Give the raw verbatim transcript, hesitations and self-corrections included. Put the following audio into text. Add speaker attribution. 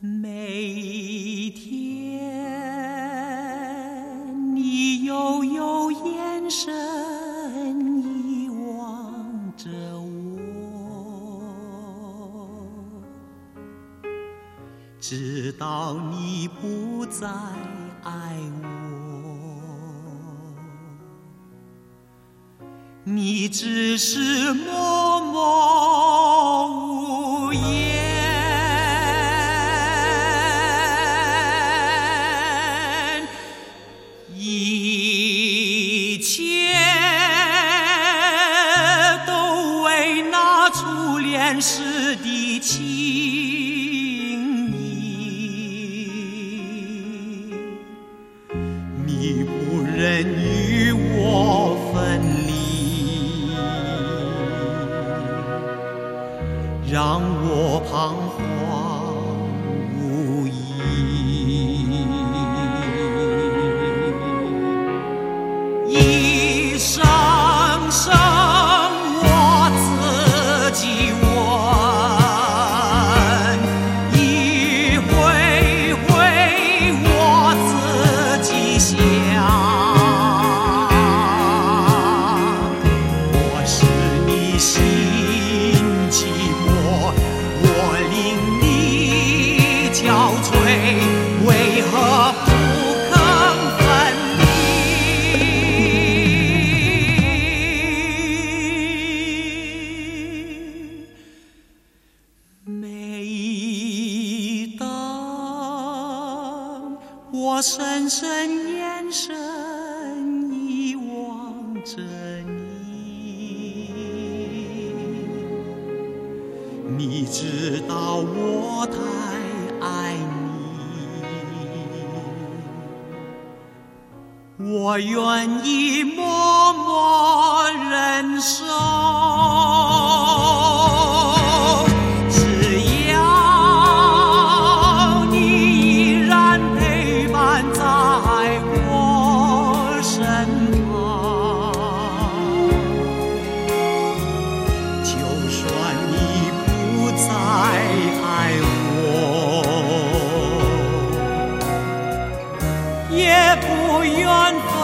Speaker 1: 每天你悠悠眼神遗忘着我，直到你不再爱我，你只是默默无言。一切都为那初恋时的情谊，你不忍与我分离，让我彷徨无依。一声声我自己问，一回回我自己想。我是你心寂寞，我令你憔悴，为何不肯分离？每当我深深眼神遗忘着你，你知道我太爱你，我愿意默默忍受。也不愿